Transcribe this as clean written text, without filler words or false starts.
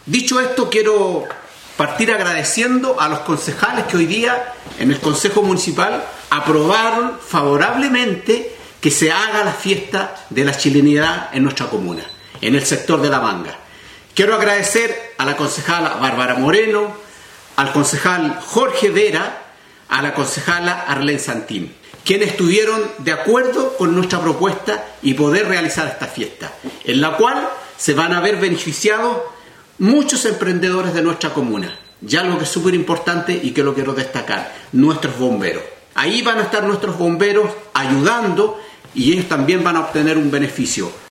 Dicho esto, quiero partir agradeciendo a los concejales que hoy día en el Consejo Municipal aprobaron favorablemente que se haga la fiesta de la chilenidad en nuestra comuna, en el sector de La Manga. Quiero agradecer a la concejala Bárbara Moreno, al concejal Jorge Vera, a la concejala Arlén Santín, quienes estuvieron de acuerdo con nuestra propuesta y poder realizar esta fiesta, en la cual se van a ver beneficiados muchos emprendedores de nuestra comuna. Ya lo que es súper importante y que lo quiero destacar, nuestros bomberos. Ahí van a estar nuestros bomberos ayudando y ellos también van a obtener un beneficio.